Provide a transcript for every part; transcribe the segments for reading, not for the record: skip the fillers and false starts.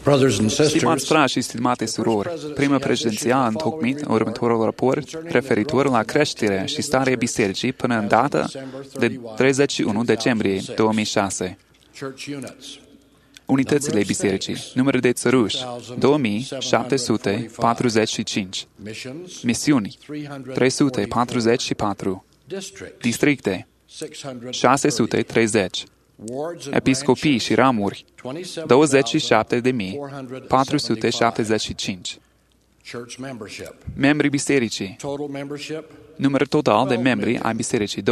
Brothers and Stimați sisters, frați și stimate surori, prima președinție a întocmit următorul raport referitor la creșterea și starea bisericii până în data de 31 decembrie 2006. Unitățile bisericii, număr de țăruși, 2745, misiuni, 344, districte, 630, episcopii și ramuri, 27.475. Membrii bisericii. Număr total de membri ai bisericii,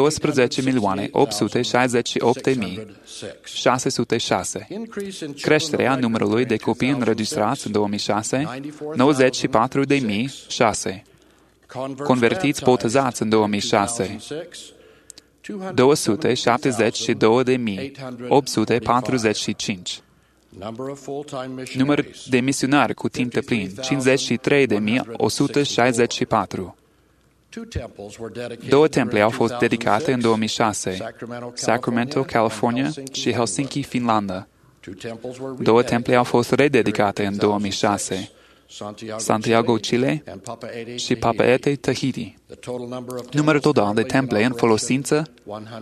12.868.606. Creșterea numărului de copii înregistrați în 2006, 94.006. Convertiți botezați în 2006, 272.845. Număr de misionari cu timp deplin, 53.164. Două temple au fost dedicate în 2006, Sacramento, California și Helsinki, Finlanda. Două temple au fost rededicate în 2006, Santiago, Chile și Papeete, Tahiti. Numărul total de temple în folosință,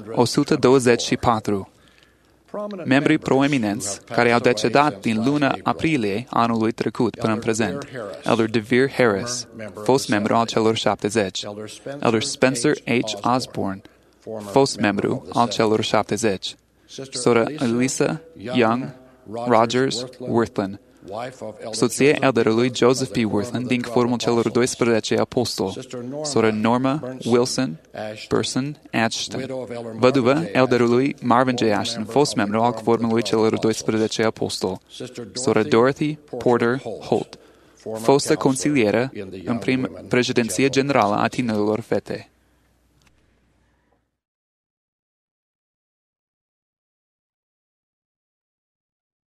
124. Membrii proeminenți care au decedat din luna aprilie anului trecut până în prezent. Elder DeVere Harris, fost membru al celor 70. Elder Spencer H. Osborne, fost membru al celor 70. Sora Elisa Young Rogers Worthland, soție elderului Joseph P. Worthland din formul celor 12 apostoli. Sora Norma Wilson Person Ashton, văduvă elderului Marvin J. Ashton, fost membru al formului celor 12 apostoli. Sora Dorothy Porter Holt, fostă consilieră în președinția generală a tinerilor fete.